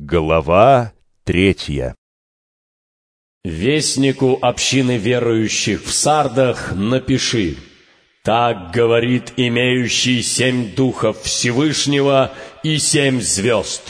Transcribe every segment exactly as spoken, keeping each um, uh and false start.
Глава третья. Вестнику общины верующих в Сардах напиши: «Так говорит имеющий семь духов Всевышнего и семь звезд».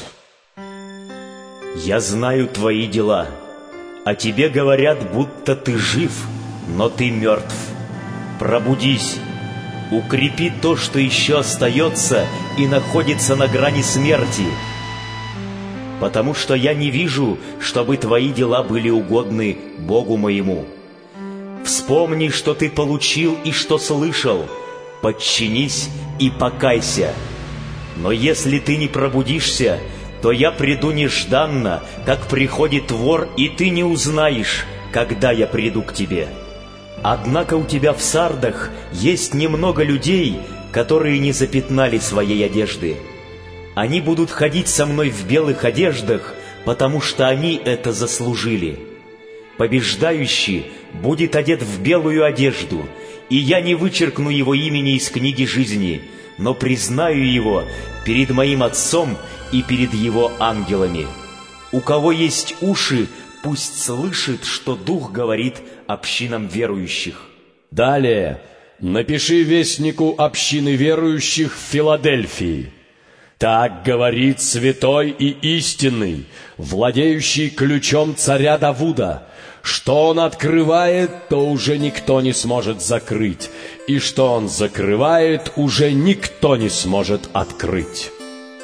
Я знаю твои дела. О тебе говорят, будто ты жив, но ты мертв. Пробудись, укрепи то, что еще остается и находится на грани смерти, потому что я не вижу, чтобы твои дела были угодны Богу моему. Вспомни, что ты получил и что слышал, подчинись и покайся. Но если ты не пробудишься, то я приду нежданно, как приходит вор, и ты не узнаешь, когда я приду к тебе. Однако у тебя в Сардах есть немного людей, которые не запятнали своей одежды. Они будут ходить со мной в белых одеждах, потому что они это заслужили. Побеждающий будет одет в белую одежду, и я не вычеркну его имени из книги жизни, но признаю его перед моим Отцом и перед его ангелами. У кого есть уши, пусть слышит, что Дух говорит общинам верующих. Далее напиши вестнику общины верующих в Филадельфии: «Так говорит святой и истинный, владеющий ключом царя Давуда, что он открывает, то уже никто не сможет закрыть, и что он закрывает, уже никто не сможет открыть».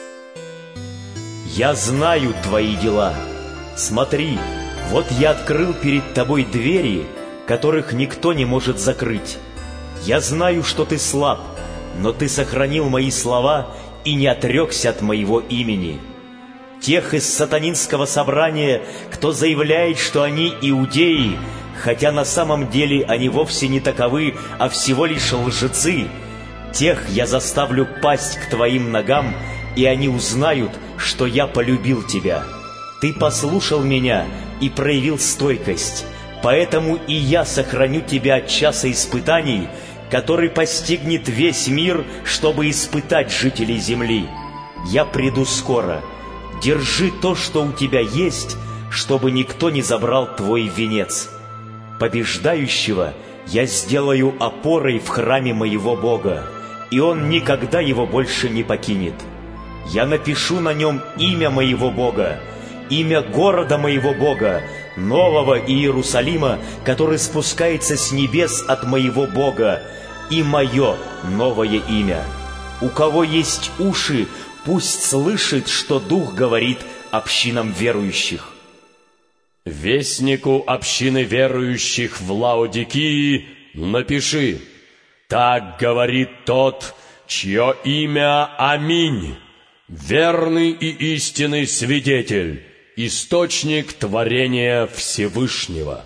Я знаю твои дела. Смотри, вот я открыл перед тобой двери, которых никто не может закрыть. Я знаю, что ты слаб, но ты сохранил мои слова и не отрекся от моего имени. Тех из сатанинского собрания, кто заявляет, что они иудеи, хотя на самом деле они вовсе не таковы, а всего лишь лжецы, тех я заставлю пасть к твоим ногам, и они узнают, что я полюбил тебя. Ты послушал меня и проявил стойкость, поэтому и я сохраню тебя от часа испытаний, который постигнет весь мир, чтобы испытать жителей земли. Я приду скоро. Держи то, что у тебя есть, чтобы никто не забрал твой венец. Побеждающего я сделаю опорой в храме моего Бога, и он никогда его больше не покинет. Я напишу на нем имя моего Бога, имя города моего Бога, нового Иерусалима, который спускается с небес от моего Бога, и мое новое имя. У кого есть уши, пусть слышит, что Дух говорит общинам верующих. Вестнику общины верующих в Лаодикии напиши: «Так говорит тот, чье имя Аминь, верный и истинный свидетель, источник творения Всевышнего».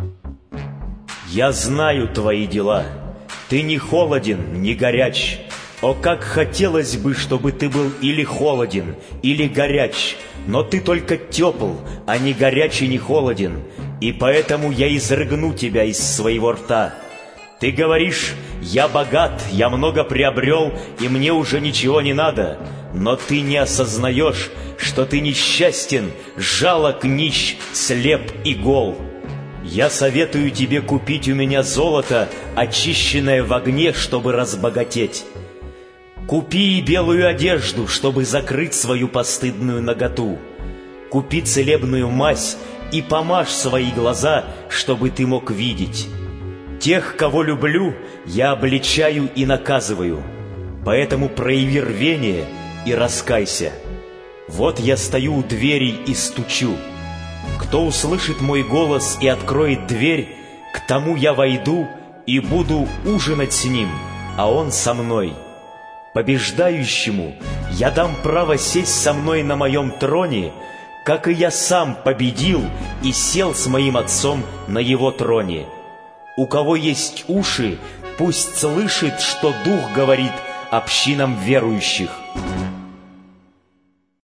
Я знаю твои дела. Ты не холоден, не горяч. О, как хотелось бы, чтобы ты был или холоден, или горяч, но ты только тепл, а не горяч и не холоден, и поэтому я изрыгну тебя из своего рта. Ты говоришь: «Я богат, я много приобрел, и мне уже ничего не надо», но ты не осознаешь, что ты несчастен, жалок, нищ, слеп и гол. Я советую тебе купить у меня золото, очищенное в огне, чтобы разбогатеть. Купи и белую одежду, чтобы закрыть свою постыдную наготу. Купи целебную мазь и помажь свои глаза, чтобы ты мог видеть. Тех, кого люблю, я обличаю и наказываю, поэтому прояви рвение и раскайся. Вот я стою у двери и стучу. Кто услышит мой голос и откроет дверь, к тому я войду и буду ужинать с ним, а он со мной. Побеждающему я дам право сесть со мной на моем троне, как и я сам победил и сел с моим Отцом на его троне. У кого есть уши, пусть слышит, что Дух говорит общинам верующих.